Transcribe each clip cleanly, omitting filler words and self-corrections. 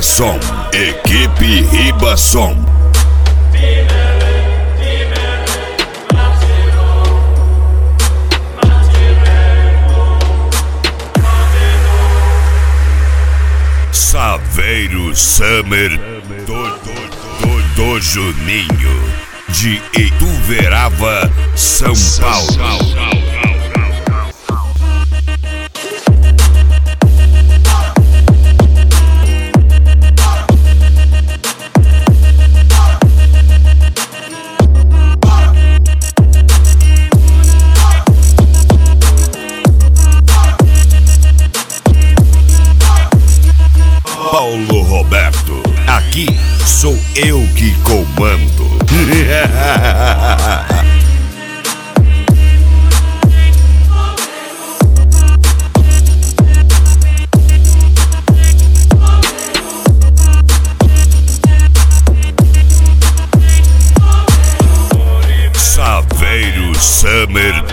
Ribassom, equipe Ribassom. Saveiro Summer do Juninho, de Ituverava, São Paulo. Paulo Roberto, aqui sou eu que comando. Saveiro Summer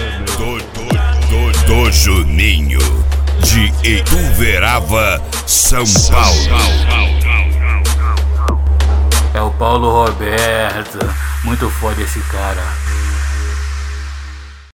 do Juninho, de Ituverava, São Paulo. É o Paulo Roberto, muito foda esse cara.